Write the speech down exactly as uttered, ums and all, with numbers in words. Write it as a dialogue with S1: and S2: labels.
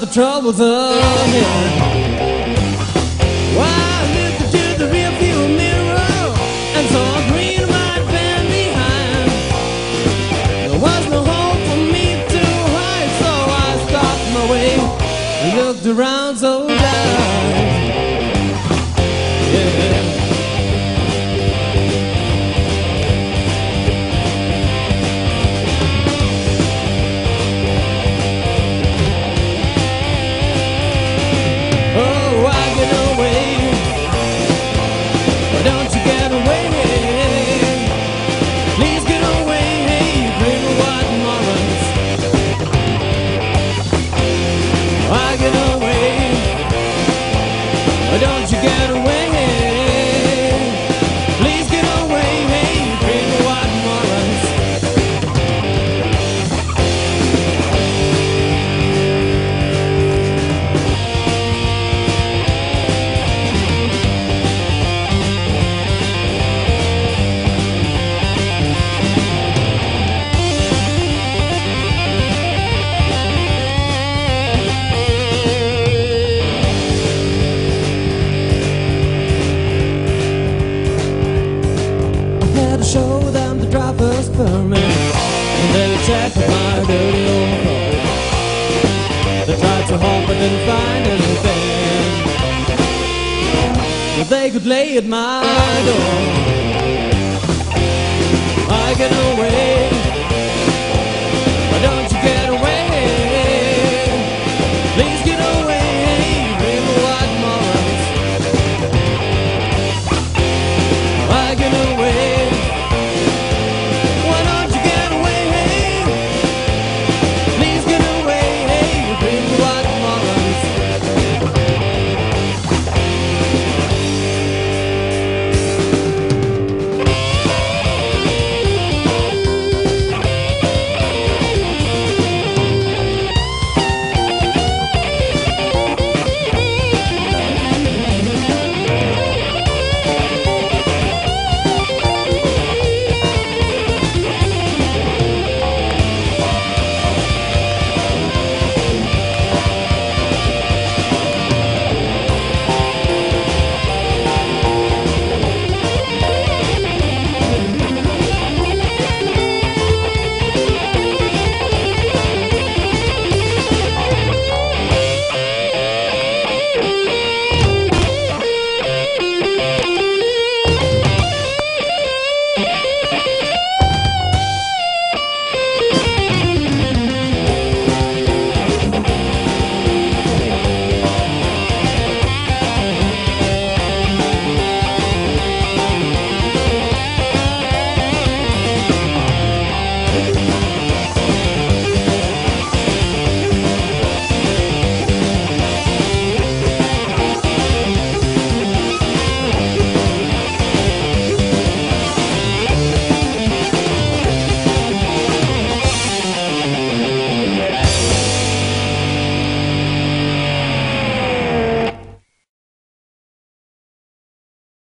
S1: the troubles ahead. Well, I looked into the rearview mirror and saw a green and white van behind. There was no hope for me to hide, so I stopped my way and looked around so blind. Yeah. Don't you get away? Please get away, hey, you crazy white morons. Show them the driver's permit, and they checked my dirty old car. They tried so hard but didn't find anything that they could lay at my door.